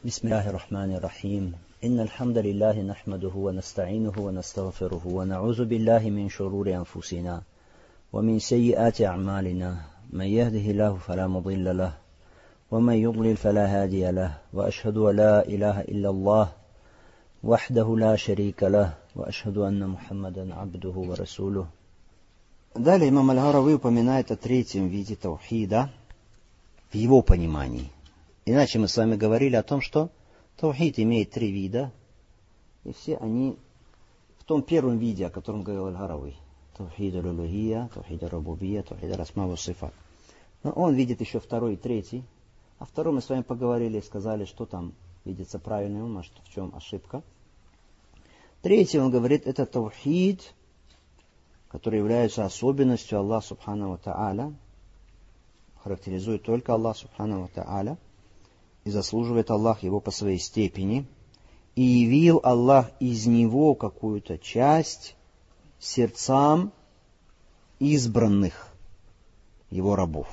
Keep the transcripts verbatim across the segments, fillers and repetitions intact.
بسم الله الرحمن الرحيم إن الحمد لله نحمده ونستعينه ونستغفره ونعوذ بالله من شرور أنفسنا ومن سيئات أعمالنا من يهده الله فلا مضل له ومن يضلل فلا هادي له وأشهد أن لا إله إلا الله وحده لا شريك له وأشهد أن محمدا عبده ورسوله. Далее имам Аль-Гарави упоминает о третьем виде таухида в его понимании. Иначе мы с вами говорили о том, что таухид имеет три вида, и все они в том первом виде, о котором говорил Аль-Гарави. Таухид аль-улухия, таухид аль-рубубия, таухид аль-асма ва-сифат. Но он видит еще второй и третий. А второй мы с вами поговорили и сказали, что там видится правильным, а что в чем ошибка. Третий, он говорит, это таухид, который является особенностью Аллаха Субхану ва Тааля, характеризует только Аллах Субхану ва Тааля, и заслуживает Аллах его по своей степени, и явил Аллах из него какую-то часть сердцам избранных его рабов.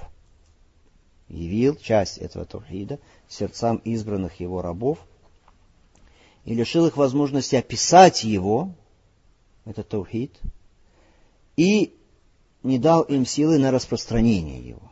Явил часть этого таухида сердцам избранных его рабов и лишил их возможности описать его, этот таухид, и не дал им силы на распространение его.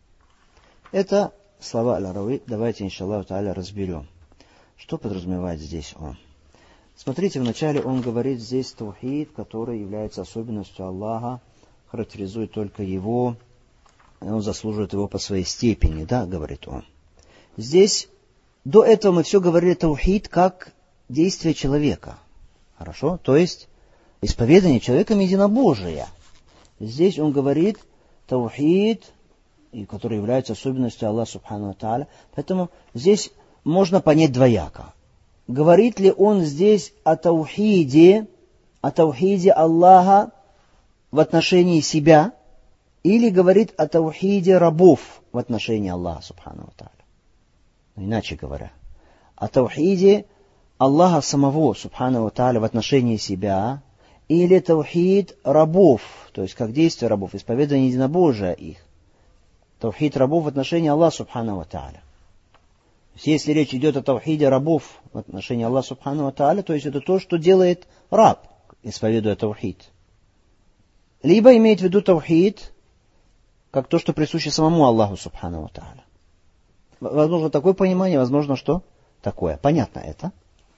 Это слова Аль-Гарави. Давайте, иншаллаху тааля, разберем. Что подразумевает здесь он? Смотрите, вначале он говорит здесь таухид, который является особенностью Аллаха, характеризует только его, и он заслуживает его по своей степени, да, говорит он. Здесь, до этого мы все говорили таухид как действие человека. Хорошо? То есть, исповедание человеком единобожия. Здесь он говорит таухид, и который является особенностью Аллаха Субхану ва Тааля. Поэтому здесь можно понять двояко. Говорит ли он здесь о таухиде, о таухиде Аллаха в отношении себя, или говорит о таухиде рабов в отношении Аллаха Субхану ва Тааля? Иначе говоря, о таухиде Аллаха самого Субхану ва Тааля в отношении себя, или таухид рабов, то есть как действие рабов, исповедание единобожия их. Таухид рабов в отношении Аллаха Субхану ва Тааля. Если речь идет о таухиде рабов в отношении Аллаха Субхану ва Тааля, то есть это то, что делает раб, исповедуя таухид. Либо имеет в виду таухид, как то, что присуще самому Аллаху Субхану ва Тааля. Возможно такое понимание, возможно что такое. Понятно это?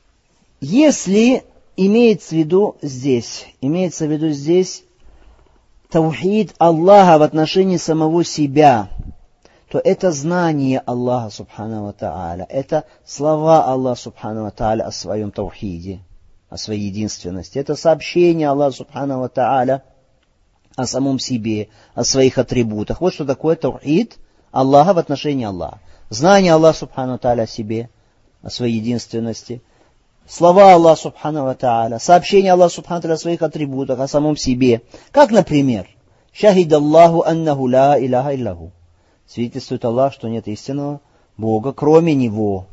Если имеется в виду здесь, имеется в виду здесь таухид Аллаха в отношении самого себя, то это знание Аллаха Субхану ва Тааля, это слова Аллаха Субхану ва Тааля о своем таухиде, о своей единственности, это сообщение Аллаха Субхану ва Тааля о самом себе, о своих атрибутах. Вот что такое таухид Аллаха в отношении Аллаха. Знание Аллаха Субхану ва Тааля о себе, о своей единственности, слова Аллаха Субхану ва Тааля, сообщение Аллаха Субхану ва Тааля о своих атрибутах, о самом себе. Как, например, «Шахид Аллаху аннаху ла иляха илляху». Свидетельствует Аллах, что нет истинного Бога, кроме Него.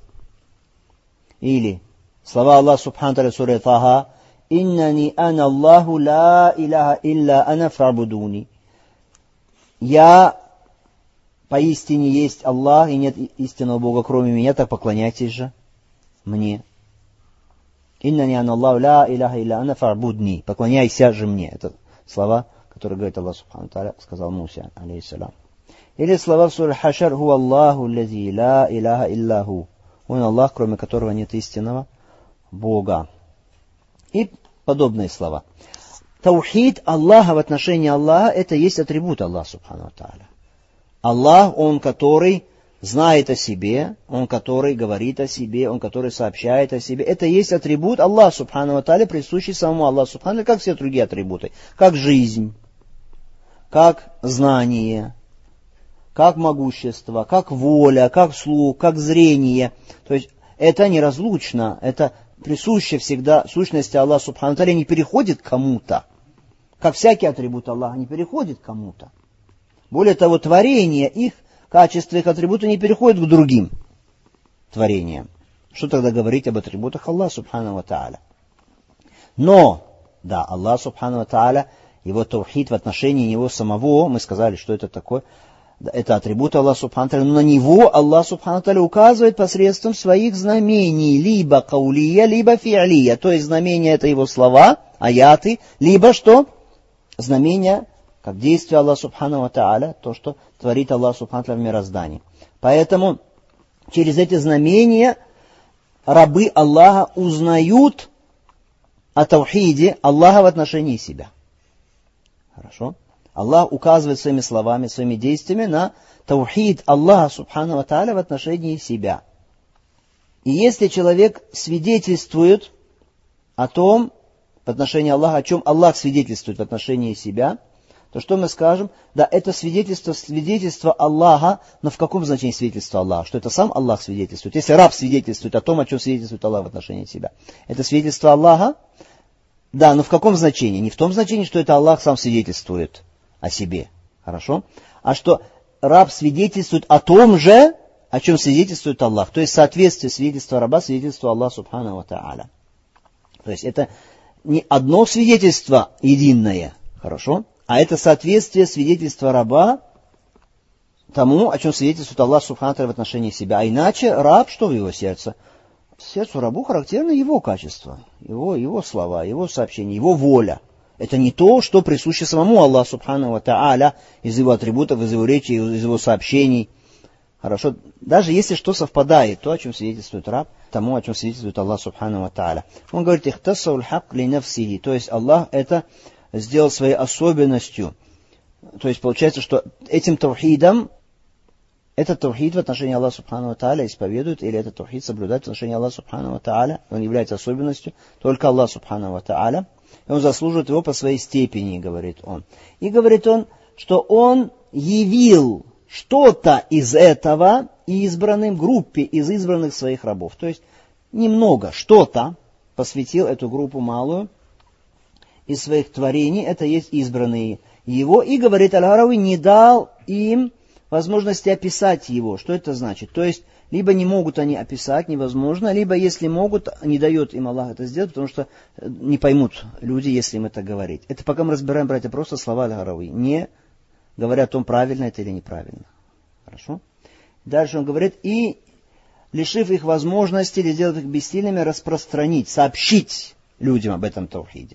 Или слова Аллаха Субхану ва Тааля в суре Таха: «Иннани ана Аллаху ла иляха илля ана фа'будуни». Я поистине есть Аллах, и нет истинного Бога, кроме меня, так поклоняйтесь же мне. «Иннани ана Аллаху ла иляха илля ана фа'будни». Поклоняйся же мне. Это слова, которые говорит Аллах Субхану ва Тааля, сказал Муса, алейхиссалям. Или слова в суре Хашр: «Ху Аллаху лази ла иляха илляху». Он Аллах, кроме которого нет истинного Бога. И подобные слова. Таухид Аллаха в отношении Аллаха — это есть атрибут Аллаха Субхану ва Тааля. Аллах, Он, который знает о себе, Он, который говорит о себе, Он, который сообщает о себе. Это есть атрибут Аллаха Субхану ва Тааля, присущий самому Аллаху Субхану ва Тааля, как все другие атрибуты. Как жизнь, как знание, как могущество, как воля, как слух, как зрение. То есть это неразлучно, это присуще всегда сущности Аллаха Субхану ва Тааля, не переходит к кому-то. Как всякий атрибут Аллаха не переходит к кому-то. Более того, творение их, качества их атрибута не переходят к другим творениям. Что тогда говорить об атрибутах Аллаха Субхану ва Тааля? Но, да, Аллах Субхану ва Тааля, его таухид в отношении него самого, мы сказали, что это такое, это атрибут Аллаха Субхану ва Тааля, но на него Аллах Субхану ва Тааля указывает посредством своих знамений, либо каулия, либо фи'лия, то есть знамения это его слова, аяты, либо что? Знамения, как действие Аллаха Субхану ва Тааля, то, что творит Аллах Субхану ва Тааля в мироздании. Поэтому через эти знамения рабы Аллаха узнают о таухиде Аллаха в отношении себя. Хорошо? Аллах указывает своими словами, своими действиями на таухид Аллаха Субхану ва Тааля в отношении себя. И если человек свидетельствует о том, в отношении Аллаха, о чем Аллах свидетельствует в отношении себя, то что мы скажем? Да, это свидетельство, свидетельство Аллаха, но в каком значении свидетельство Аллаха? Что это сам Аллах свидетельствует? Если раб свидетельствует о том, о чем свидетельствует Аллах в отношении себя, это свидетельство Аллаха? Да, но в каком значении? Не в том значении, что это Аллах сам свидетельствует о себе. Хорошо? А что раб свидетельствует о том же, о чем свидетельствует Аллах. То есть соответствие свидетельства раба свидетельству Аллаха Субхану ва Тааля. То есть это не одно свидетельство единое. Хорошо? А это соответствие свидетельства раба тому, о чем свидетельствует Аллах Субхану ва Тааля в отношении себя. А иначе раб, что в его сердце? Сердцу рабу характерны его качества, его, его слова, его сообщения, его воля. Это не то, что присуще самому Аллаху Субхану ва Тааля из его атрибутов, из его речи, из его сообщений. Хорошо? Даже если что совпадает, то, о чем свидетельствует раб, тому, о чем свидетельствует Аллах Субхану ва Тааля. Он говорит, «Ихтассауль хак ли нафсихи», то есть Аллах это сделал своей особенностью. То есть получается, что этим таухидом, этот таухид в отношении Аллаха Субхану ва Тааля исповедует, или этот таухид соблюдает в отношении Аллаха Субхану ва Тааля, он является особенностью только Аллаха Субхану ва Тааля, и он заслуживает его по своей степени, говорит он. И говорит он, что он явил что-то из этого избранным группе, из избранных своих рабов. То есть немного, что-то посвятил эту группу малую из своих творений, это есть избранные его, и, говорит Аль-Гарави, не дал им возможности описать его. Что это значит? То есть, либо не могут они описать, невозможно, либо, если могут, не дает им Аллах это сделать, потому что не поймут люди, если им это говорить. Это пока мы разбираем, братья, просто слова Аль-Гарави, не говоря о том, правильно это или неправильно. Хорошо? Дальше он говорит, и, лишив их возможности, или сделав их бессильными, распространить, сообщить людям об этом таухиде.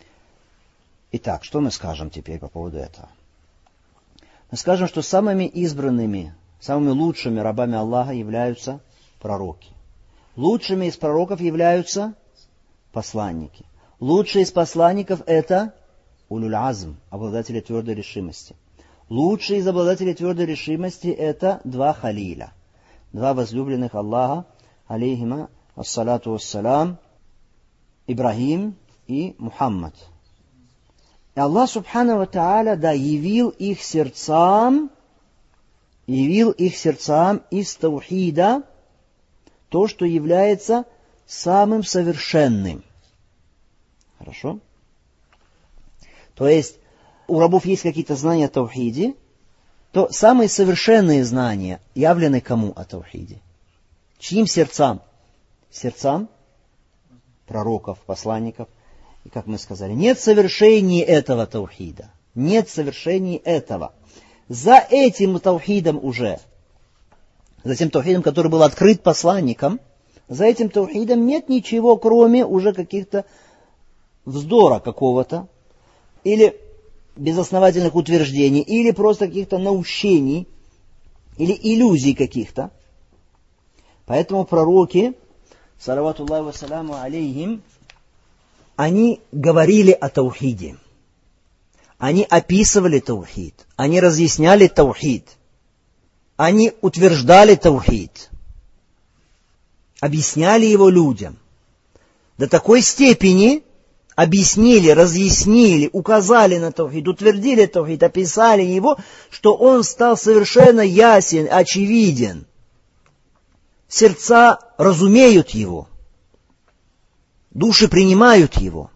Итак, что мы скажем теперь по поводу этого? Мы скажем, что самыми избранными, самыми лучшими рабами Аллаха являются пророки. Лучшими из пророков являются посланники. Лучшие из посланников это улюль азм, обладатели твердой решимости. Лучшие из обладателей твердой решимости это два халиля, два возлюбленных Аллаха, алейхима ассалату вассалам, Ибрахим и Мухаммад. И Аллах Субхану ва Тааля, да, явил их сердцам, явил их сердцам из таухида то, что является самым совершенным. Хорошо? То есть, у рабов есть какие-то знания о таухиде, то самые совершенные знания явлены кому о таухиде? Чьим сердцам? Сердцам пророков, посланников. И как мы сказали, нет совершений этого таухида. Нет совершений этого. За этим таухидом уже, за тем таухидом, который был открыт посланником, за этим таухидом нет ничего, кроме уже каких-то вздора какого-то, или безосновательных утверждений, или просто каких-то наущений, или иллюзий каких-то. Поэтому пророки, салаватуллахи ва саляму алейхим, они говорили о таухиде. Они описывали таухид. Они разъясняли таухид. Они утверждали таухид. Объясняли его людям. До такой степени объяснили, разъяснили, указали на таухид, утвердили таухид, описали его, что он стал совершенно ясен, очевиден. Сердца разумеют его. Души принимают его.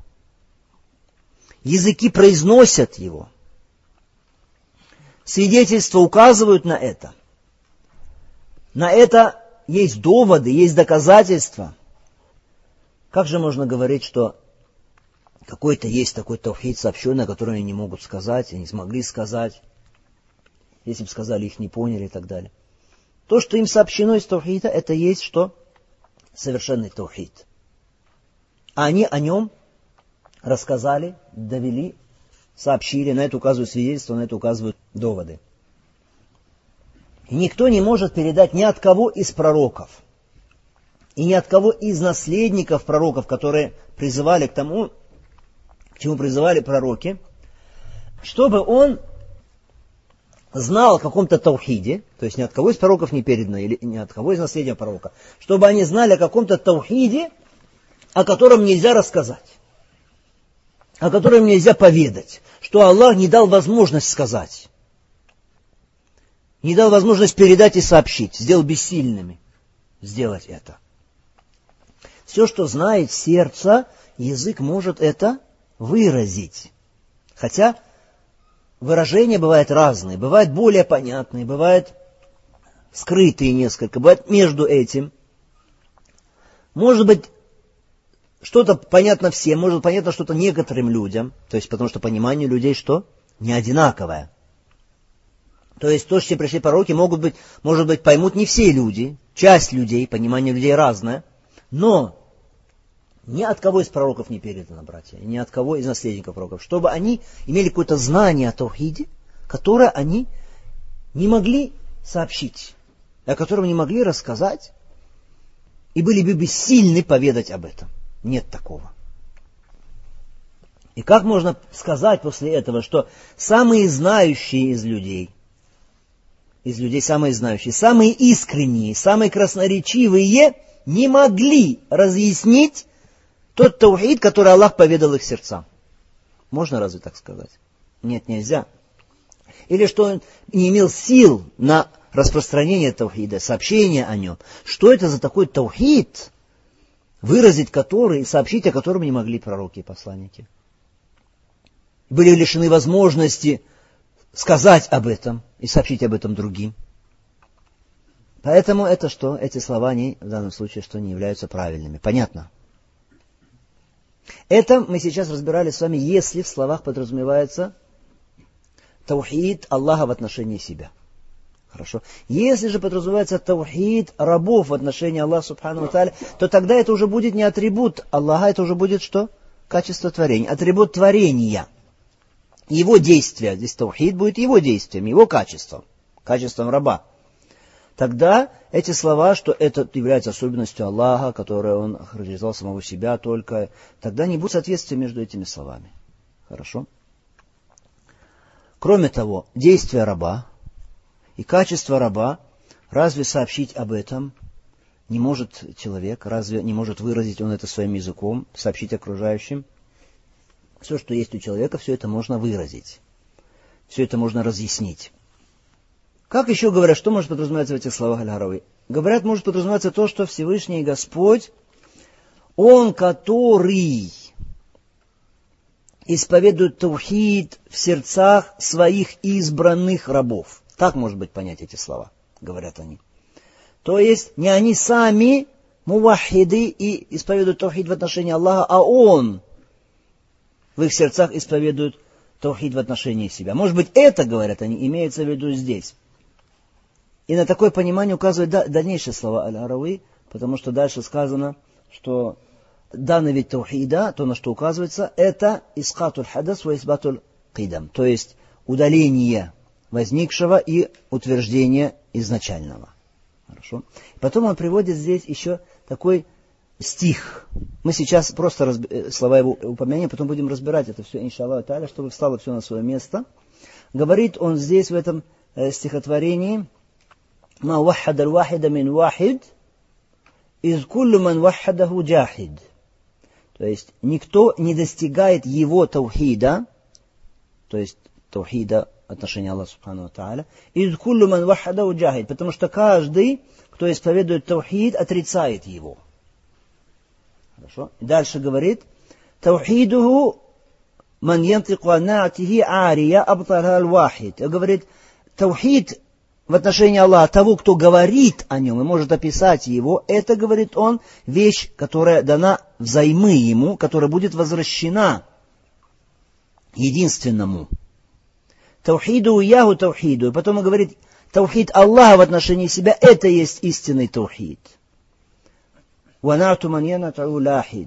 Языки произносят его. Свидетельства указывают на это. На это есть доводы, есть доказательства. Как же можно говорить, что какой-то есть такой таухид сообщенный, который они не могут сказать, они не смогли сказать? если бы сказали, их не поняли и так далее. То, что им сообщено из таухида, это есть что? Совершенный таухид. А они о нем рассказали, довели, сообщили, на это указывают свидетельства, на это указывают доводы. И никто не может передать ни от кого из пророков, и ни от кого из наследников пророков, которые призывали к тому, к чему призывали пророки, чтобы он знал о каком-то таухиде, то есть ни от кого из пророков не передано, или ни от кого из наследия пророка, чтобы они знали о каком-то таухиде, о котором нельзя рассказать, о котором нельзя поведать, что Аллах не дал возможность сказать, не дал возможность передать и сообщить, сделал бессильными сделать это. Все, что знает сердце, язык может это выразить. Хотя выражения бывают разные, бывают более понятные, бывают скрытые несколько, бывают между этим. Может быть, что-то понятно всем, может быть, понятно что-то некоторым людям, то есть потому что понимание людей что? Не одинаковое. То есть то, что пришли пророки, могут быть, может быть, поймут не все люди, часть людей, понимание людей разное, но ни от кого из пророков не передано, братья, ни от кого из наследников пророков, чтобы они имели какое-то знание о таухиде, которое они не могли сообщить, о котором не могли рассказать, и были бы бессильны поведать об этом. Нет такого. И как можно сказать после этого, что самые знающие из людей, из людей самые знающие, самые искренние, самые красноречивые не могли разъяснить тот таухид, который Аллах поведал их сердцам. Можно разве так сказать? Нет, нельзя. Или что он не имел сил на распространение таухида, сообщение о нем. Что это за такой таухид, выразить который и сообщить о котором не могли пророки и посланники? Были лишены возможности сказать об этом и сообщить об этом другим. Поэтому это что? Эти слова, они в данном случае что не являются правильными. Понятно? Это мы сейчас разбирали с вами, если в словах подразумевается таухид Аллаха в отношении себя. Хорошо. Если же подразумевается таухид рабов в отношении Аллаха субхану ва тааля, то тогда это уже будет не атрибут Аллаха, это уже будет что? Качество творения. Атрибут творения. Его действия. Здесь таухид будет его действием, его качеством. Качеством раба. Тогда эти слова, что это является особенностью Аллаха, которой Он характеризовал самого себя только, тогда не будет соответствия между этими словами. Хорошо? Кроме того, действия раба и качество раба, разве сообщить об этом не может человек, разве не может выразить он это своим языком, сообщить окружающим? Все, что есть у человека, все это можно выразить. Все это можно разъяснить. Как еще говорят, что может подразумеваться в этих словах Аль-Харави? Говорят, может подразумеваться то, что Всевышний Господь, Он, который исповедует таухид в сердцах своих избранных рабов. Так может быть понять эти слова, говорят они. То есть, не они сами мувахиды и исповедуют таухид в отношении Аллаха, а Он в их сердцах исповедует таухид в отношении себя. Может быть, это, говорят они, имеется в виду здесь. И на такое понимание указывают дальнейшие слова Аль-Харави, потому что дальше сказано, что данный вид таухида, то, на что указывается, это искатуль хадас ва исбатуль кидам, то есть удаление возникшего и утверждение изначального. Хорошо. Потом он приводит здесь еще такой стих. Мы сейчас просто разб... слова его упомянем, потом будем разбирать это все, иншаллах тааля, чтобы встало все на свое место. Говорит он здесь в этом э, стихотворении: «Ма ваххад аль-вахида мин вахид, из куллю ман ваххадаху джахид». То есть, никто не достигает его таухида, то есть, таухида отношения Аллаха субхану ва тааля, из куллю ман ваххадаху джахид, потому что каждый, кто исповедует таухид, отрицает его. Хорошо. Дальше говорит: таухидуху ман янтику ан на'тихи ария абталха аль-вахид. Говорит, таухид в отношении Аллаха, того, кто говорит о нем и может описать его, это, говорит он, вещь, которая дана взаймы ему, которая будет возвращена единственному. таухиду яху таухиду. И потом он говорит, таухид Аллаха в отношении себя, это есть истинный таухид. Ванату маньяна тау ляхид.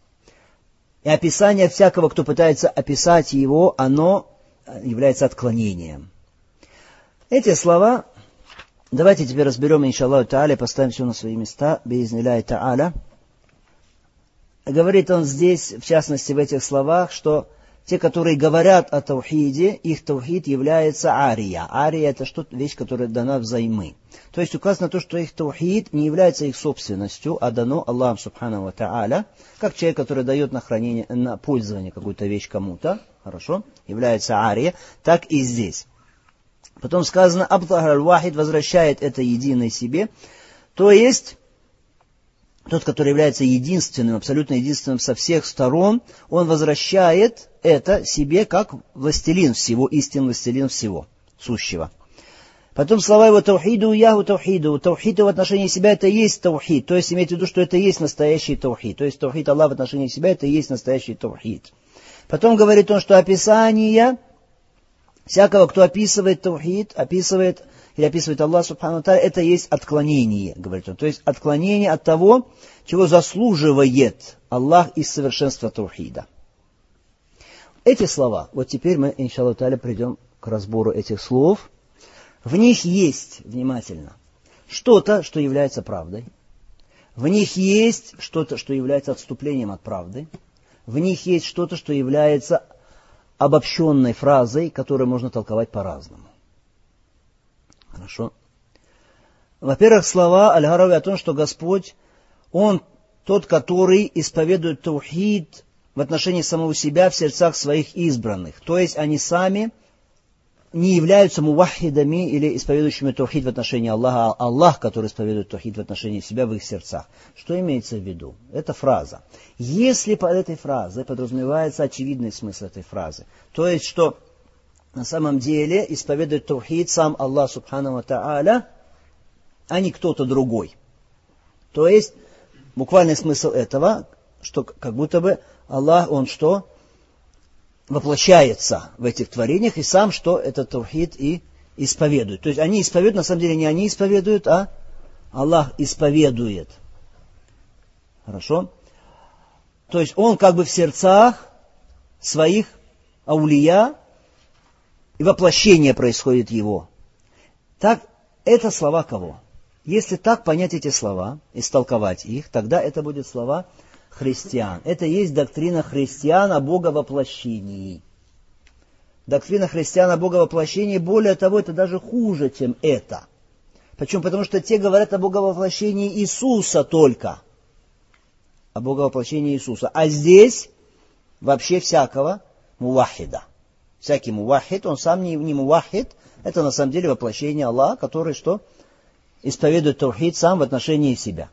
И описание всякого, кто пытается описать его, оно является отклонением. Эти слова, давайте теперь разберем, иншаллаху та'аля, поставим все на свои места, биизнилляхи та'аля. Говорит он здесь, в частности в этих словах, что те, которые говорят о таухиде, их таухид является ария. Ария — это что-то, вещь, которая дана взаймы. То есть указано то, что их таухид не является их собственностью, а дано Аллахом субханаху ва та'аля, как человек, который дает на хранение, на пользование какую-то вещь кому-то, хорошо, является ария, так и здесь. Потом сказано, абтахар аль-вахид, возвращает это единое себе, то есть тот, который является единственным, абсолютно единственным со всех сторон, он возвращает это себе как властелин всего, истинный властелин всего, сущего. Потом слова его таухиду яху таухиду. Таухид в отношении себя это и есть таухид. То есть имейте в виду, что это и есть настоящий таухид. То есть таухид Аллаха в отношении себя это и есть настоящий таухид. Потом говорит он, что описание всякого, кто описывает таухид, описывает или описывает Аллах субхану ва тааля, это есть отклонение, говорит он. То есть отклонение от того, чего заслуживает Аллах из совершенства таухида. Эти слова, вот теперь мы, иншаллаху тааля, придем к разбору этих слов. В них есть, внимательно, что-то, что является правдой. В них есть что-то, что является отступлением от правды. В них есть что-то, что является обобщенной фразой, которую можно толковать по-разному. Хорошо. Во-первых, слова Аль-Харави о том, что Господь, Он тот, который исповедует таухид в отношении самого себя в сердцах своих избранных. То есть они сами не являются мувахидами или исповедующими таухид в отношении Аллаха, а Аллах, который исповедует таухид в отношении себя в их сердцах. Что имеется в виду? Это фраза. Если под этой фразой подразумевается очевидный смысл этой фразы, то есть, что на самом деле исповедует таухид сам Аллах субханаху ва тааля, а не кто-то другой. То есть, буквальный смысл этого, что как будто бы Аллах, Он что? Воплощается в этих творениях и сам, что этот таухид и исповедует. То есть они исповедуют, на самом деле не они исповедуют, а Аллах исповедует. Хорошо? То есть Он как бы в сердцах своих аулия, и воплощение происходит его. Так, это слова кого? Если так понять эти слова, истолковать их, тогда это будут слова христиан. Это есть доктрина христиан о Боговоплощении. Доктрина христиан о Боговоплощении, более того, это даже хуже, чем это. Почему? Потому что те говорят о Боговоплощении Иисуса только. О Боговоплощении Иисуса. А здесь вообще всякого мувахида. Всякий мувахид, он сам не, не мувахид, это на самом деле воплощение Аллаха, который что? Исповедует таухид сам в отношении себя.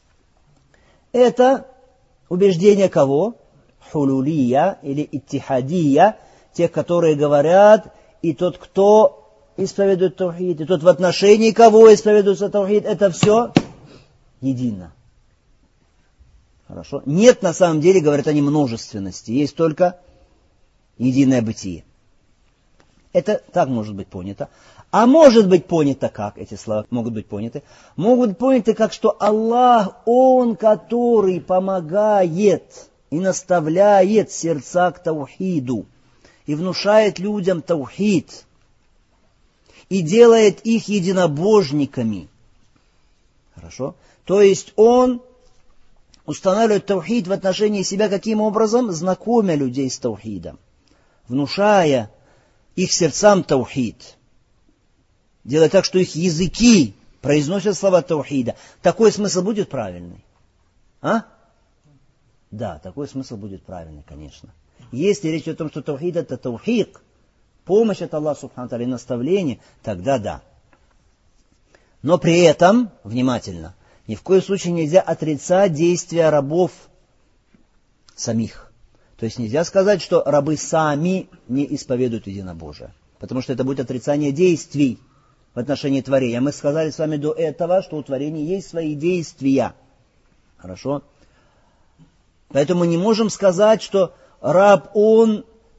Это убеждение кого? Хулулия или иттихадия, тех, которые говорят, и тот, кто исповедует таухид, и тот, в отношении кого исповедуется таухид, это все едино. Хорошо? Нет, на самом деле, говорят они, множественности, есть только единое бытие. Это так может быть понято. А может быть понято как? Эти слова могут быть поняты. Могут быть поняты как, что Аллах, Он, который помогает и наставляет сердца к таухиду, и внушает людям таухид, и делает их единобожниками. Хорошо? То есть Он устанавливает таухид в отношении себя каким образом? Знакомя людей с таухидом, внушая их сердцам таухид. Делать так, что их языки произносят слова таухида. Такой смысл будет правильный? А? Да, такой смысл будет правильный, конечно. Если речь о том, что таухид это таухид, помощь от Аллаха субхану тааля и наставление, тогда да. Но при этом, внимательно, ни в коем случае нельзя отрицать действия рабов самих. То есть нельзя сказать, что рабы сами не исповедуют единобожие. Потому что это будет отрицание действий в отношении творения. Мы сказали с вами до этого, что у творения есть свои действия. Хорошо? Поэтому мы не можем сказать, что раб, он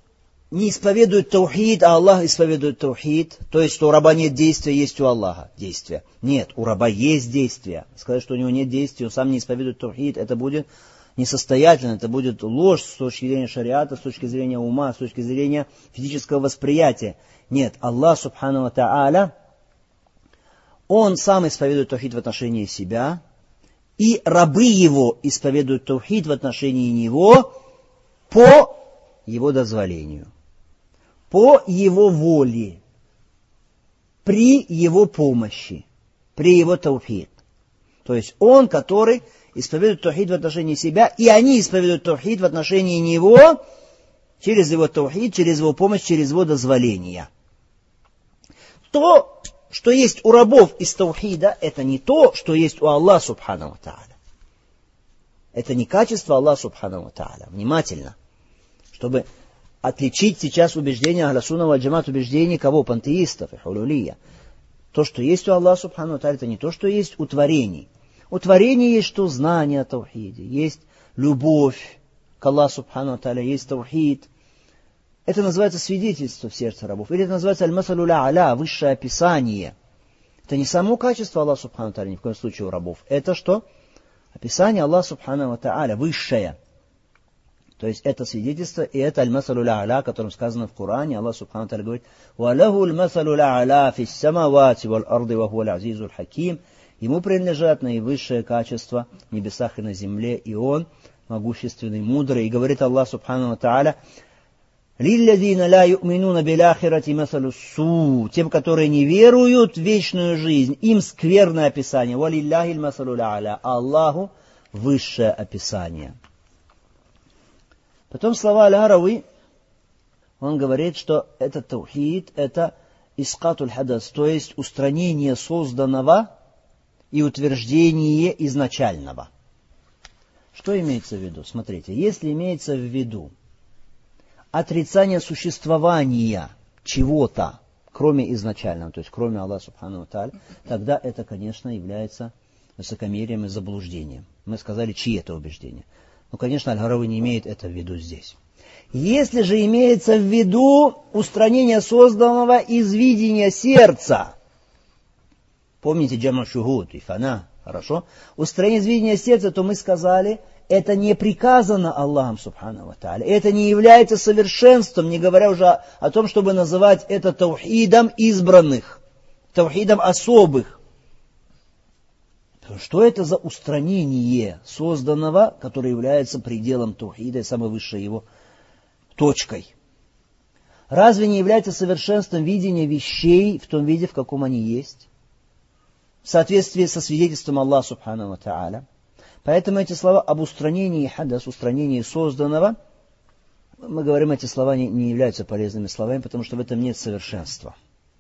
не исповедует таухид, а Аллах исповедует таухид, то есть, что у раба нет действия, есть у Аллаха действия. Нет, у раба есть действия. Сказать, что у него нет действия, он сам не исповедует таухид, это будет несостоятельно, это будет ложь с точки зрения шариата, с точки зрения ума, с точки зрения физического восприятия. Нет, Аллах, субхану ва та'аля, Он сам исповедует таухид в отношении себя, и рабы Его исповедуют таухид в отношении Него по Его дозволению, по Его воле, при Его помощи, при Его таухид. То есть Он, который исповедует таухид в отношении себя, и они исповедуют таухид в отношении Него через Его таухид, через Его помощь, через Его дозволение. То, что есть у рабов из таухида, это не то, что есть у Аллаха субхану ва та'аля. Это не качество Аллаха субхану ва та'аля. Внимательно. Чтобы отличить сейчас убеждения Ахля Сунна валь Джамаат, убеждения кого? Пантеистов и хулулия. То, что есть у Аллаха субхану ва та'аля, это не то, что есть у творений. У творений есть что? Знание о таухиде. Есть любовь к Аллаху субхану ва та'аля, есть таухид. Это называется свидетельство в сердце рабов. Или это называется аль-масалу ля-аля, высшее описание. Это не само качество Аллаха субхану ва та'аля, ни в коем случае у рабов. Это что? Описание Аллаха субхану ва та'аля, высшее. То есть это свидетельство, и это аль-масалу ля-аля, о котором сказано в Коране. Аллах субхану ва та'аля говорит: «Валаху аль-масалу ля-аля фис самавати валь арды ва хуа аль-азизу аль-хаким». Ему принадлежат наивысшее качество в небесах и на земле, и Он могущественный, мудрый. И говорит Аллах субхану ва та'аля: «Лилладзина ла ю'минуна биляхирати масалу су». Тем, которые не веруют в вечную жизнь, им скверное описание. «Валилляхи аль-масалу ля-аля». Аллаху высшее описание. Потом слова Аль-Гарави, он говорит, что это таухид, это искатуль хадас, то есть устранение созданного и утверждение изначального. Что имеется в виду? Смотрите, если имеется в виду отрицание существования чего-то, кроме изначального, то есть кроме Аллаха субхану ва та'аля, тогда это, конечно, является высокомерием и заблуждением. Мы сказали, чьи это убеждения. Ну, конечно, Аль-Гарави не имеет это в виду здесь. Если же имеется в виду устранение созданного из видения сердца, помните джама шухуд и фана, хорошо? Устранение из видения сердца, то мы сказали, это не приказано Аллахом субхану ва та'аля. Это не является совершенством, не говоря уже о, о том, чтобы называть это таухидом избранных, таухидом особых. Что это за устранение созданного, которое является пределом таухида и самой высшей его точкой? Разве не является совершенством видения вещей в том виде, в каком они есть? В соответствии со свидетельством Аллаха субхану ва та'аля. Поэтому эти слова об устранении хадас, устранении созданного, мы говорим, эти слова не, не являются полезными словами, потому что в этом нет совершенства.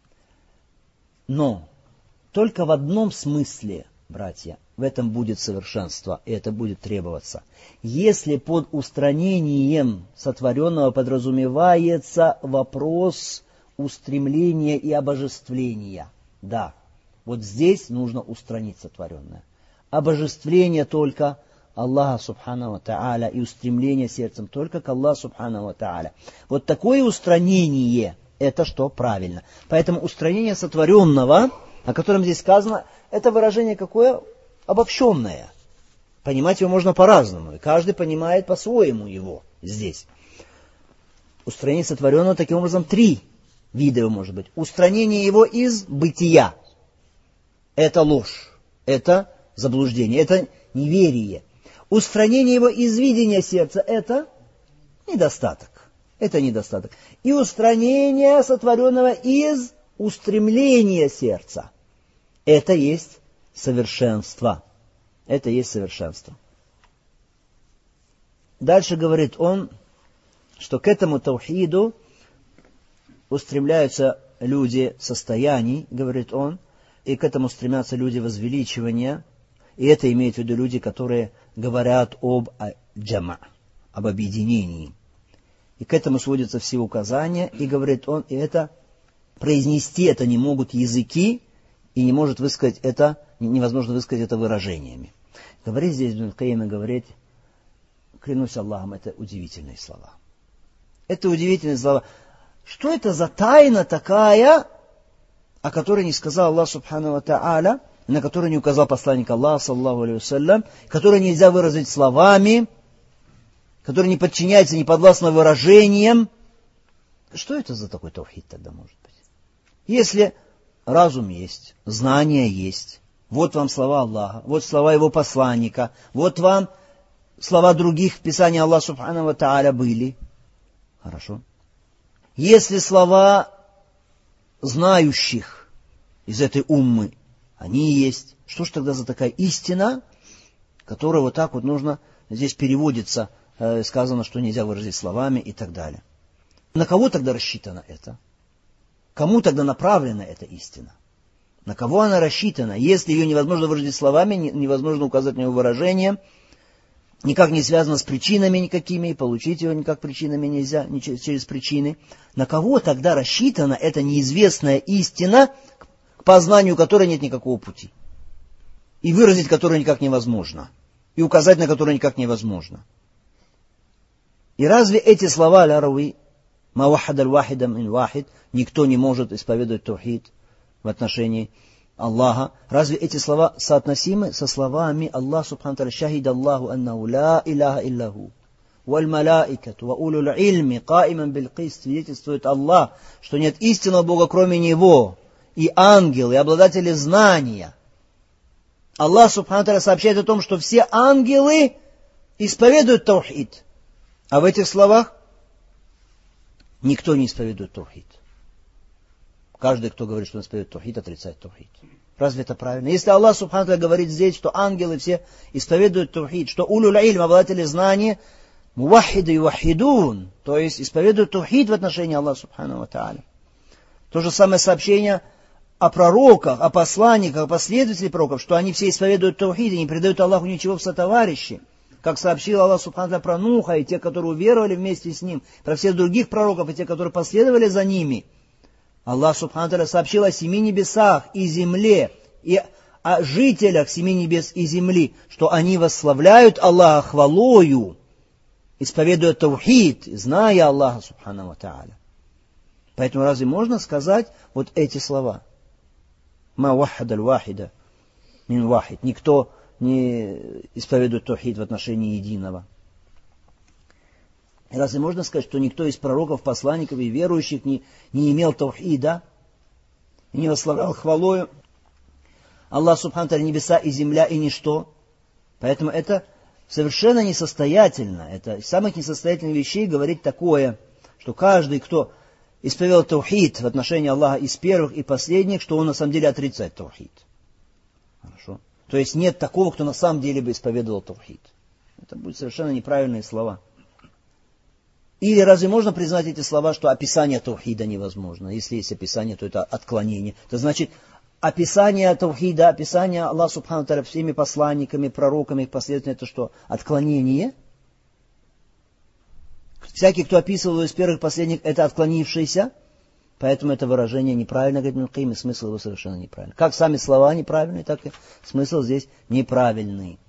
Но только в одном смысле, братья, в этом будет совершенство, и это будет требоваться. Если под устранением сотворенного подразумевается вопрос устремления и обожествления, да, вот здесь нужно устранить сотворенное. Обожествление только Аллаха субхану ва та'аля и устремление сердцем только к Аллаху субхану ва та'аля. Вот такое устранение, это что? Правильно. Поэтому устранение сотворенного, о котором здесь сказано, это выражение какое? Обобщенное. Понимать его можно по-разному, и каждый понимает по-своему его здесь. Устранение сотворенного, таким образом, три вида его может быть. Устранение его из бытия. Это ложь, это заблуждение, это неверие. Устранение его из видения сердца – это недостаток. Это недостаток. И устранение сотворенного из устремления сердца – это есть совершенство. Это есть совершенство. Дальше говорит он, что к этому таухиду устремляются люди состояний, говорит он, и к этому стремятся люди возвеличивания. И это имеет в виду люди, которые говорят об джама, об объединении. И к этому сводятся все указания. И говорит он, и это произнести это не могут языки, и не может высказать это, невозможно высказать это выражениями. Говорит здесь Ибн Кайим, говорит, клянусь Аллахом, это удивительные слова. Это удивительные слова. Что это за тайна такая, о которой не сказал Аллах Субхану ва Тааля, на которую не указал посланник Аллаха, саллаху алейхи вассалям, которую нельзя выразить словами, которая не подчиняется, не подвластна выражениям? Что это за такой таухид тогда может быть? Если разум есть, знание есть, вот вам слова Аллаха, вот слова Его посланника, вот вам слова других в Писании Аллаха Субхану ва Тааля были. Хорошо. Если слова знающих из этой уммы, они есть, что ж тогда за такая истина, которая вот так вот нужно, здесь переводится, э, сказано, что нельзя выразить словами и так далее. На кого тогда рассчитано это? Кому тогда направлена эта истина? На кого она рассчитана? Если ее невозможно выразить словами, невозможно указать на нее выражением, никак не связано с причинами никакими, и получить ее никак причинами нельзя, не через, через причины. На кого тогда рассчитана эта неизвестная истина, к познанию которой нет никакого пути? И выразить которую никак невозможно. И указать на которую никак невозможно. И разве эти слова «ля-рави», «ма вахад аль-вахида мин вахид», никто не может исповедовать таухид в отношении Аллаха, разве эти слова соотносимы со словами Аллах Субхану ва Тааля «Шахид Аллаху аннаху ла илляха иллаху, валь малаикату ва улул ильми каиман биль кист», свидетельствует Аллах, что нет истинного Бога кроме Него, и ангелы, и обладатели знания. Аллах Субхану ва Тааля сообщает о том, что все ангелы исповедуют таухид, а в этих словах никто не исповедует таухид. Каждый, кто говорит, что он исповедует таухид, отрицает таухид. Разве это правильно? Если Аллах Субхану ва Тааля говорит здесь, что ангелы все исповедуют таухид, что улул ильм, обладатели знания, мувахиды и вахидун, то есть исповедуют таухид в отношении Аллаха Субхану ва Тааля. То же самое сообщение о пророках, о посланниках, о последователях пророков, что они все исповедуют таухид и не предают Аллаху ничего в сотоварищи. Как сообщил Аллах Субхану ва Тааля про Нуха и те, которые уверовали вместе с ним, про всех других пророков и те, которые последовали за ними. Аллах Субхану ва Тааля сообщил о семи небесах и земле, и о жителях семи небес и земли, что они восславляют Аллаха хвалою, исповедуя таухид, зная Аллаха Субхану ва Тааля. Поэтому разве можно сказать вот эти слова? «Ма вахад аль-вахида мин вахид». Никто не исповедует таухид в отношении единого. И разве можно сказать, что никто из пророков, посланников и верующих не, не имел таухида и не восславлял хвалою Аллах Субхану ва Тааля, небеса и земля и ничто? Поэтому это совершенно несостоятельно. Это из самых несостоятельных вещей говорить такое, что каждый, кто исповедал таухид в отношении Аллаха из первых и последних, что он на самом деле отрицает таухид. Хорошо? То есть нет такого, кто на самом деле бы исповедовал таухид. Это будут совершенно неправильные слова. Или разве можно признать эти слова, что описание таухида невозможно? Если есть описание, то это отклонение. Это значит, описание таухида, описание Аллаха Субхану ва Тааля всеми посланниками, пророками, последовательно, это что? Отклонение? Всякий, кто описывал его из первых и последних, это отклонившийся. Поэтому это выражение неправильно, говорит Ибн Кайим, и смысл его совершенно неправильный. Как сами слова неправильные, так и смысл здесь неправильный.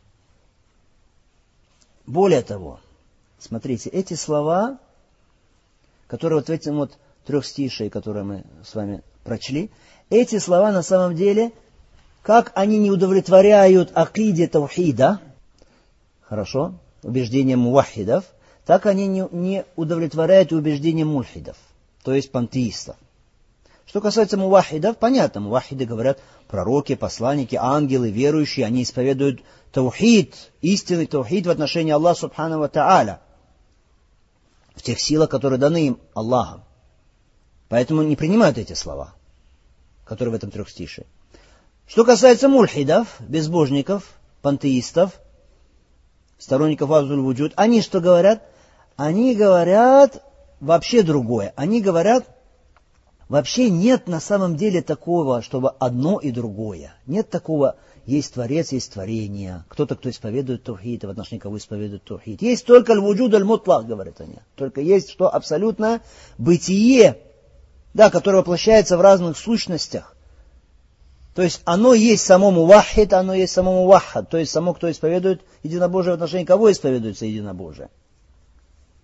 Более того, смотрите, эти слова, которые вот в этом вот трехстишии, которые мы с вами прочли, эти слова на самом деле, как они не удовлетворяют акиде таухида, хорошо, убеждением мувахидов, так они не, не удовлетворяют убеждением мульхидов, то есть пантеистов. Что касается мувахидов, понятно, мувахиды говорят, пророки, посланники, ангелы, верующие, они исповедуют таухид, истинный таухид в отношении Аллаха Субхану ва Тааля, в тех силах, которые даны им Аллахом. Поэтому не принимают эти слова, которые в этом трехстишии. Что касается мульхидов, безбожников, пантеистов, сторонников Азуль Вуджуд, они что говорят? Они говорят вообще другое. Они говорят, вообще нет на самом деле такого, чтобы одно и другое. Нет такого, есть Творец, есть творение. Кто-то, кто исповедует таухид, в отношении кого исповедует таухид. Есть только аль-вуджуд аль-мутлак, говорят они. Только есть что абсолютное бытие, да, которое воплощается в разных сущностях. То есть оно есть само мувахид, оно есть само мувахад. То есть само, кто исповедует единобожие, в отношении кого исповедуется единобожие.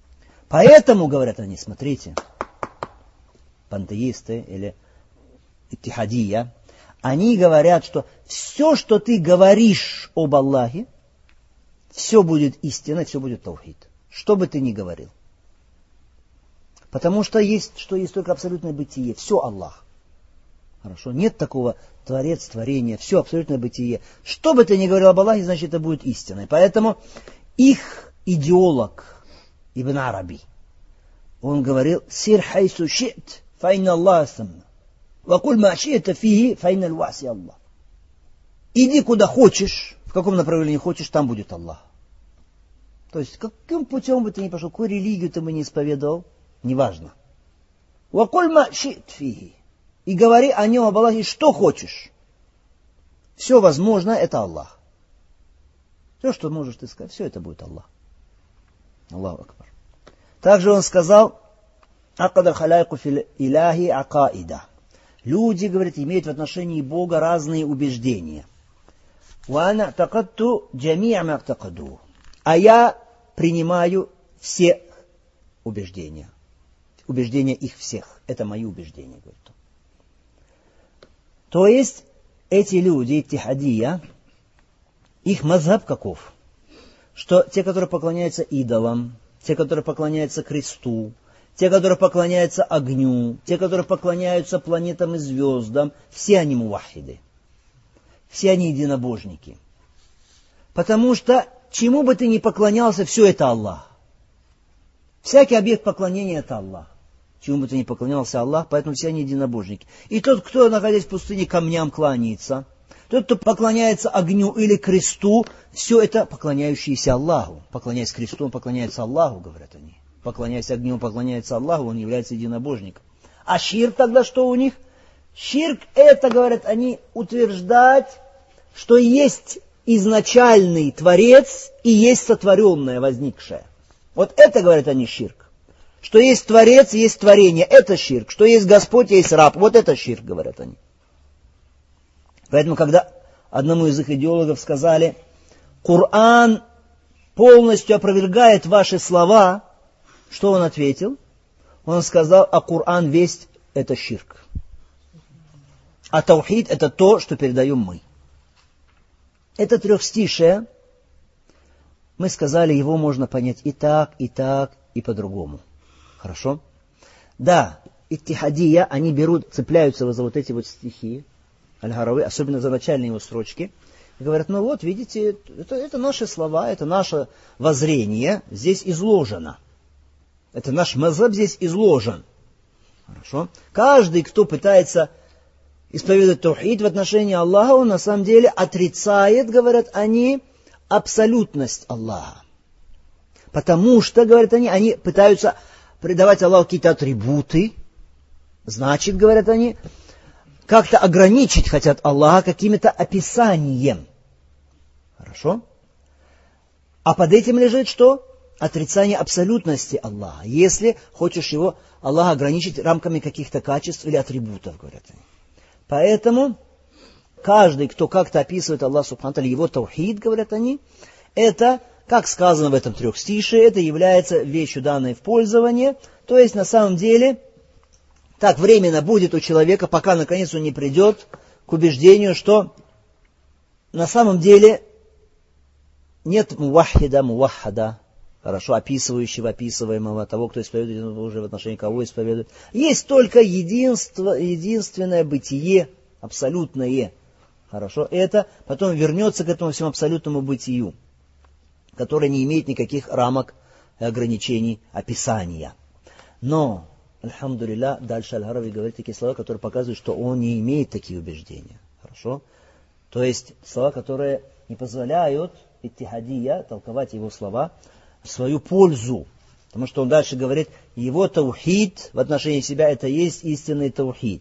Поэтому, говорят они, смотрите, пантеисты или иттихадия, они говорят, что все, что ты говоришь об Аллахе, все будет истина, все будет таухид. Что бы ты ни говорил. Потому что есть, что есть только абсолютное бытие. Все Аллах. Хорошо? Нет такого творец, творения. Все абсолютное бытие. Что бы ты ни говорил об Аллахе, значит это будет истиной. Поэтому их идеолог Ибн Араби, он говорил: «Сир хайсу шит, файна Аллах самна. Вакуль ма ши'та фихи, файна аль-васи Аллах». Иди куда хочешь, в каком направлении хочешь, там будет Аллах. То есть, каким путем бы ты ни пошел, какую религию ты бы не исповедовал, неважно. Вакуль ма ши'т фихи. И говори о нем, об Аллахе, что хочешь. Все возможно, это Аллах. Все, что можешь ты сказать, все это будет Аллах. Аллаху акбар. Также он сказал: «Акада халяйку фил иляхи акаида». Люди, говорит, имеют в отношении Бога разные убеждения. «Вана такатту джами'а ма тaqadu». А я принимаю все убеждения. Убеждения их всех. Это мои убеждения, говорит он. То есть, эти люди, иттихадия, их мазхаб каков? Что те, которые поклоняются идолам, те, которые поклоняются кресту, те, которые поклоняются огню, те, которые поклоняются планетам и звездам, все они мувахиды. Все они единобожники. Потому что, чему бы ты ни поклонялся, все это Аллах. Всякий объект поклонения — это Аллах. Чему бы ты ни поклонялся, Аллах, поэтому все они единобожники. И тот, кто, находясь в пустыне, камням кланяется, тот, кто поклоняется огню или кресту, все это поклоняющиеся Аллаху. Поклоняясь кресту, он поклоняется Аллаху, говорят они. Поклоняясь огню, он поклоняется Аллаху, он является единобожником. А ширк тогда что у них? Ширк — это, говорят они, утверждать, что есть изначальный творец и есть сотворенное, возникшее. Вот это, говорят они, ширк. Что есть творец, есть творение, это ширк. Что есть Господь, есть раб, вот это ширк, говорят они. Поэтому, когда одному из их идеологов сказали: «Коран полностью опровергает ваши слова», что он ответил? Он сказал: «А Коран весь — это ширк. А таухид — это то, что передаем мы». Это трехстишее, мы сказали, его можно понять и так, и так, и по-другому. Хорошо? Да, иттихадия, они берут, цепляются за вот эти вот стихи Аль-Харави, особенно за начальные его строчки, и говорят: ну вот, видите, это, это наши слова, это наше воззрение здесь изложено. Это наш мазхаб здесь изложен. Хорошо? Каждый, кто пытается исповедовать таухид в отношении Аллаха, он на самом деле отрицает, говорят они, абсолютность Аллаха. Потому что, говорят они, они пытаются придавать Аллаху какие-то атрибуты. Значит, говорят они, как-то ограничить хотят Аллаха каким-то описанием. Хорошо? А под этим лежит что? Отрицание абсолютности Аллаха. Если хочешь его, Аллаха, ограничить рамками каких-то качеств или атрибутов, говорят они. Поэтому каждый, кто как-то описывает Аллаха субхану ва тааля, его таухид, говорят они, это, как сказано в этом трехстишие, это является вещью, данной в пользование. То есть, на самом деле, так временно будет у человека, пока наконец он не придет к убеждению, что на самом деле нет мувахида, муваххада, хорошо, описывающего, описываемого, того, кто исповедует, уже в отношении кого исповедует. Есть только единство, единственное бытие, абсолютное. Хорошо, это потом вернется к этому всему абсолютному бытию, которое не имеет никаких рамок и ограничений описания. Но, альхамдулилля, дальше Аль-Харави говорит такие слова, которые показывают, что он не имеет такие убеждения. Хорошо? То есть слова, которые не позволяют иттихадия толковать его слова в свою пользу. Потому что он дальше говорит, его таухид в отношении себя — это есть истинный таухид.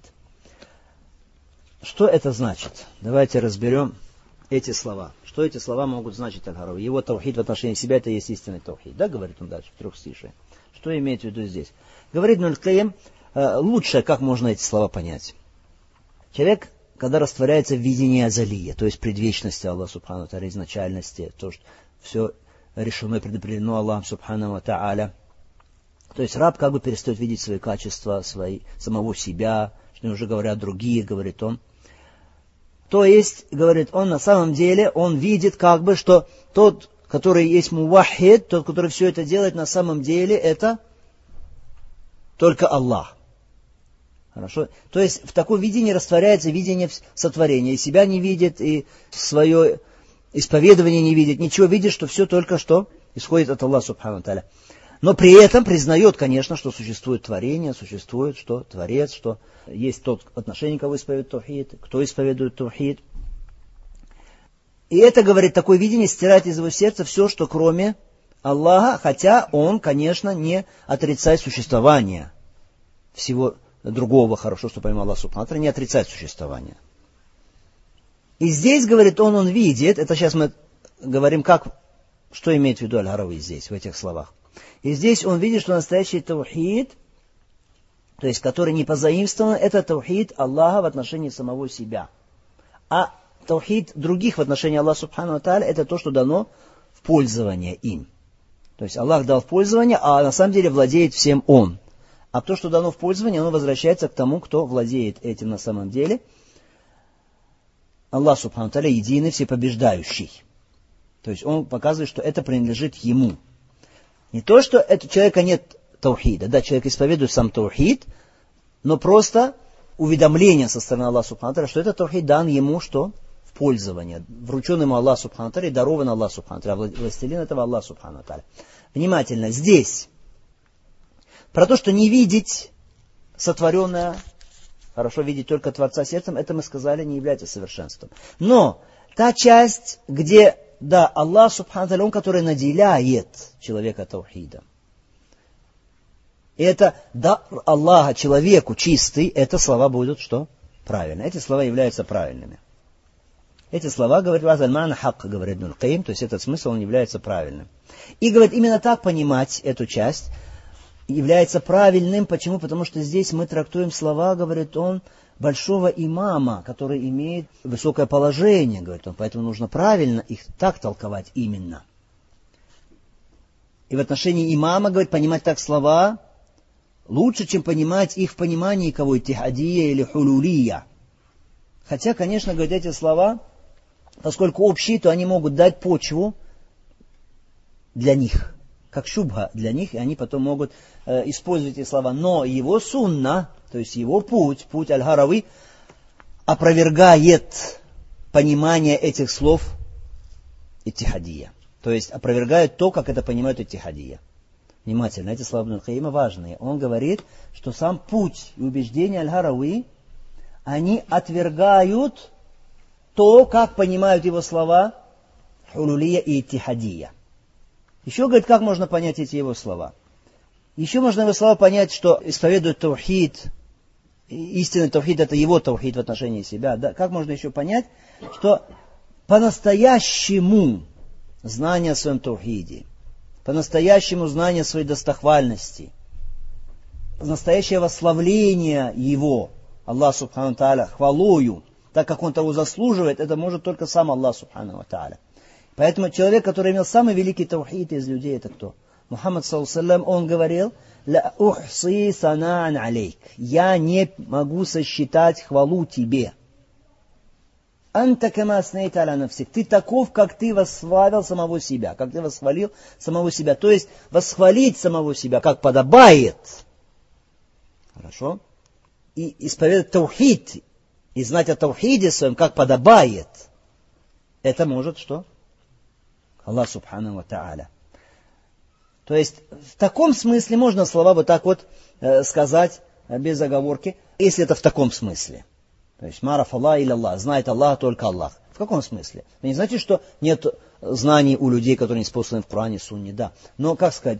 Что это значит? Давайте разберем эти слова. Что эти слова могут значить Аль-Харави? Его таухид в отношении себя — это есть истинный таухид. Да, говорит он дальше в трехстишие. Что имеет в виду здесь? Говорит Ибн аль-Кайим, лучше, как можно эти слова понять. Человек, когда растворяется в видении азалия, то есть предвечности Аллаха субхану ва тааля, изначальности, то, что все решено и предопределено Аллахом субхану ва тааля, То есть раб как бы перестает видеть свои качества, свои, самого себя, что уже говорят другие, говорит он. То есть, говорит он, на самом деле, он видит как бы, что тот, который есть муваххид, тот, который все это делает, на самом деле это только Аллах. Хорошо? То есть в таком видении растворяется видение сотворения. И себя не видит, и свое исповедование не видит, ничего видит, что все только что исходит от Аллаха субхану тааля. Но при этом признает, конечно, что существует творение, существует что Творец, что есть тот отношение, кого исповедует таухид, кто исповедует таухид. И это, говорит, такое видение стирает из его сердца все, что кроме Аллаха, хотя он, конечно, не отрицает существование всего другого, хорошо, что понимал Аллах субхану тааля, не отрицает существование. И здесь, говорит он, он видит, это сейчас мы говорим, как, что имеет в виду Аль-Харави здесь, в этих словах. И здесь он видит, что настоящий таухид, то есть который не позаимствован, это таухид Аллаха в отношении самого себя. А таухид других в отношении Аллаха субхану тааля, это то, что дано в пользование им. То есть Аллах дал в пользование, а на самом деле владеет всем Он. А то, что дано в пользование, оно возвращается к тому, кто владеет этим на самом деле. Аллах субхану тааля единый, всепобеждающий. То есть он показывает, что это принадлежит ему. Не то, что у человека нет таухида. Да, человек исповедует сам таухид, но просто уведомление со стороны Аллаха субхану тааля, что этот таухид дан ему что? В пользование. Вручен ему Аллах субхану тааля и дарован Аллах субхану тааля. Властелин этого Аллах субхану тааля. Внимательно. Здесь про то, что не видеть сотворенное, хорошо видеть только Творца сердцем, это мы сказали, не является совершенством. Но та часть, где, да, Аллах субхану тааля, он, который наделяет человека таухидом. И это дар Аллаха человеку чистый, это слова будут что? Правильно. Эти слова являются правильными. Эти слова, говорит Вазальмана хак, говорит Ибн аль-Каим, то есть этот смысл, он является правильным. И, говорит, именно так понимать эту часть является правильным. Почему? Потому что здесь мы трактуем слова, говорит он, большого имама, который имеет высокое положение, говорит он. Поэтому нужно правильно их так толковать именно. И в отношении имама, говорит, понимать так слова лучше, чем понимать их в понимании кого, иттихадия или хулулия. Хотя, конечно, говорит, эти слова, поскольку общие, то они могут дать почву для них. Как шубха для них, и они потом могут э, использовать эти слова. Но его сунна, то есть его путь, путь Аль-Харави, опровергает понимание этих слов иттихадия. То есть опровергает то, как это понимают иттихадия. Внимательно, эти слова Ибн аль-Каима важные. Он говорит, что сам путь и убеждения Аль-Харави, они отвергают то, как понимают его слова хулулия и иттихадия. Еще, говорит, как можно понять эти его слова? Еще можно его слова понять, что исповедует таухид, истинный таухид, это его таухид в отношении себя. Да? Как можно еще понять, что по-настоящему знание о своем таухиде, по-настоящему знание своей достохвальности, настоящее восславление его, Аллах субхану тааля, хвалою, так как он того заслуживает, это может только сам Аллах субхану тааля. Поэтому человек, который имел самый великий таухид из людей, это кто? Мухаммад саллаллаху алейхи ва саллям, он говорил, «Ла ухси санаан алейк». Я не могу сосчитать хвалу тебе. «Анта кама аснейта аля нафсик». Ты таков, как ты восславил самого себя, как ты восхвалил самого себя. То есть, восхвалить самого себя, как подобает. Хорошо? И исповедать таухид, и знать о таухиде своем, как подобает. Это может что? Аллах субхану ва тааля. То есть, в таком смысле можно слова вот так вот э, сказать, э, без оговорки, если это в таком смысле. То есть, мараф Аллах или Аллах, знает Аллах только Аллах. В каком смысле? Это не значит, что нет знаний у людей, которые не способны в Коране, Сунне, да. Но, как сказать,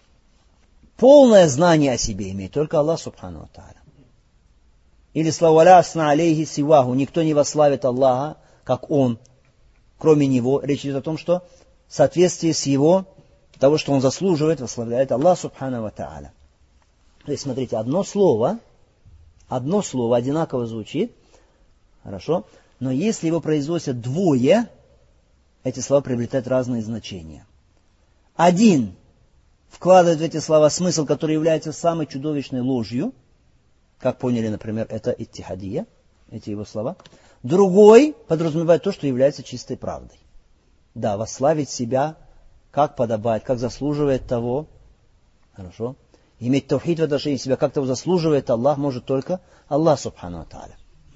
полное знание о себе имеет только Аллах субхану ва тааля. Или слова ля асна алейхи сиваху, никто не восславит Аллаха, как Он, кроме Него. Речь идет о том, что в соответствии с его, того, что он заслуживает, восславляет Аллах субхану ва тааля. То есть, смотрите, одно слово, одно слово одинаково звучит, хорошо, но если его произносят двое, эти слова приобретают разные значения. Один вкладывает в эти слова смысл, который является самой чудовищной ложью, как поняли, например, это иттихадия, эти его слова. Другой подразумевает то, что является чистой правдой. Да, восславить себя, как подобает, как заслуживает того. Хорошо. Иметь таухид в отношении себя, как того заслуживает Аллах, может только Аллах субхану ва тааля.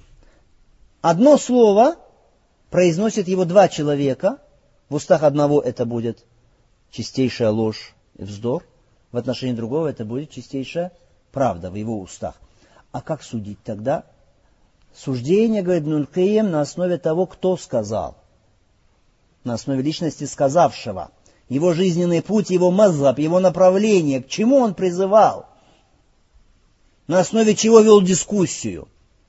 Одно слово произносит его два человека. В устах одного это будет чистейшая ложь и вздор. В отношении другого это будет чистейшая правда в его устах. А как судить тогда? Суждение, говорит Ибн аль-Кайим, на основе того, кто сказал. На основе личности сказавшего. Его жизненный путь, его мазхаб, его направление, к чему он призывал. На основе чего вел дискуссию.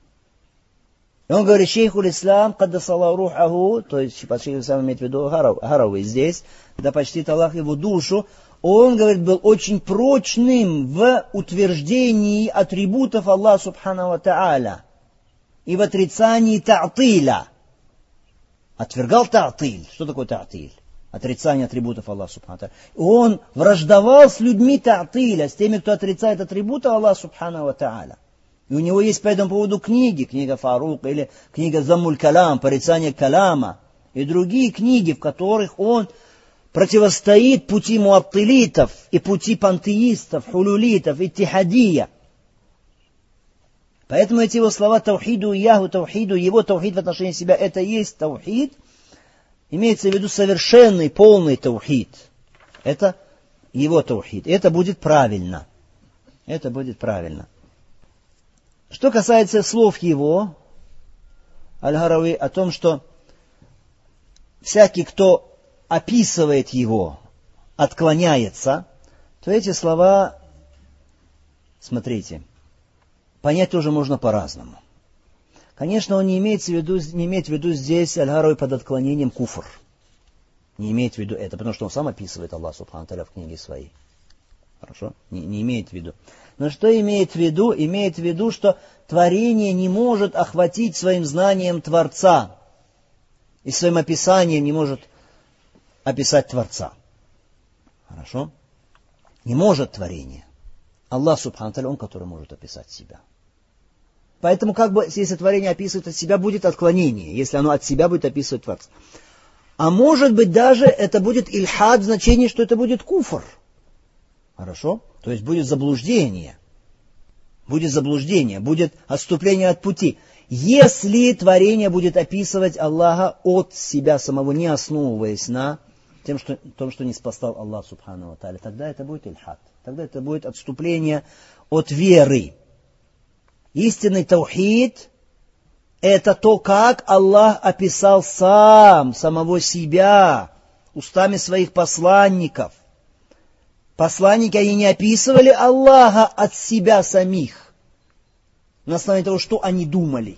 И он говорит, шейхуль ислам, каддасаллаху рухаху, то есть под шейхуль ислам имеет в виду Гарауи здесь, да почтит Аллах его душу, он, говорит, был очень прочным в утверждении атрибутов Аллаха субхану ва тааля и в отрицании та'тиля. Отвергал та'тиль. Что такое та'тиль? Отрицание атрибутов Аллаха субхану ва тааля. Он враждовал с людьми та'тиля, с теми, кто отрицает атрибуты Аллаха субхану ва тааля. И у него есть по этому поводу книги, книга Фарук или книга Заммуль Калам, порицание каляма, и другие книги, в которых он противостоит пути муаттилитов и пути пантеистов, хулюлитов, иттихадия. Поэтому эти его слова таухиду, яху таухиду, его таухид в отношении себя, это и есть таухид, имеется в виду совершенный, полный таухид. Это его таухид. Это будет правильно. Это будет правильно. Что касается слов его, Аль-Гарауи, о том, что всякий, кто описывает его, отклоняется, то эти слова, смотрите, понять тоже можно по-разному. Конечно, он не имеет в виду, не имеет в виду здесь Аль-Гарауи под отклонением куфр. Не имеет в виду это, потому что он сам описывает Аллах субхану тааля в книге своей. Хорошо? Не, не имеет в виду. Но что имеет в виду? Имеет в виду, что творение не может охватить своим знанием Творца. И своим описанием не может описать Творца. Хорошо? Не может творение. Аллах субхану тааля, он, который может описать себя. Поэтому, как бы, если творение описывает от себя, будет отклонение, если оно от себя будет описывать Творца. А может быть, даже это будет ильхад в значении, что это будет куфр. Хорошо? То есть будет заблуждение. Будет заблуждение, будет отступление от пути. Если творение будет описывать Аллаха от себя самого, не основываясь на тем, что, том, что не спасал Аллах субхану ва тааля, тогда это будет ильхад. Тогда это будет отступление от веры. Истинный таухид – это то, как Аллах описал сам, самого себя, устами своих посланников. Посланники, они не описывали Аллаха от себя самих, на основе того, что они думали.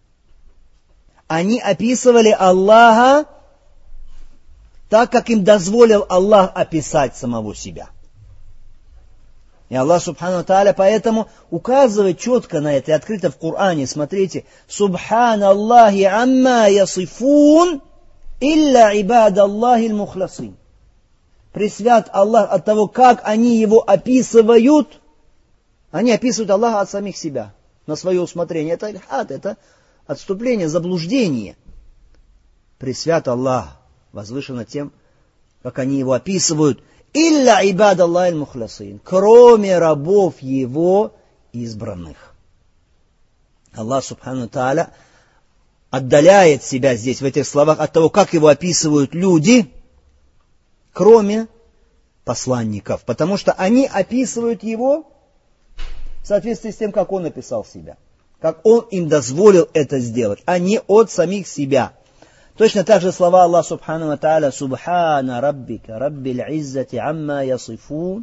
Они описывали Аллаха так, как им дозволил Аллах описать самого себя. И Аллах субхану тааля поэтому указывает четко на это и открыто в Коране. Смотрите, «Субханаллахи амма ясифун, илля ибадаллахи аль-мухласин». Пресвят Аллах от того, как они его описывают. Они описывают Аллаха от самих себя, на свое усмотрение. Это ильхад, это отступление, заблуждение. Пресвят Аллах, возвышен над тем, как они его описывают. «Илля ибад Аллах аль-мухласин», кроме рабов его избранных. Аллах субхану тааля отдаляет себя здесь в этих словах от того, как его описывают люди, кроме посланников, потому что они описывают его в соответствии с тем, как он описал себя, как он им дозволил это сделать, а не от самих себя. Точно так же слова Аллаха субхану ва тааля «Субхана раббика раббил иззати амма ясифун».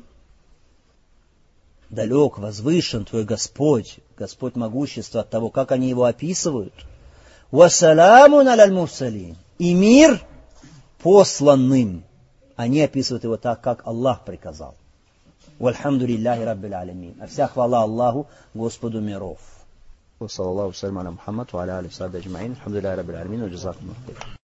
Далек, возвышен твой Господь, Господь могущества от того, как они его описывают. «Вассаламун аляль мурсалин». И мир посланным. Они описывают его так, как Аллах приказал. «Вальхамду лилляхи раббил алямин». А вся хвала Аллаху, Господу миров. وصلى الله وسلم على محمد وعلى آله وصحبه أجمعين الحمد لله رب العالمين وجزاكم الله خير.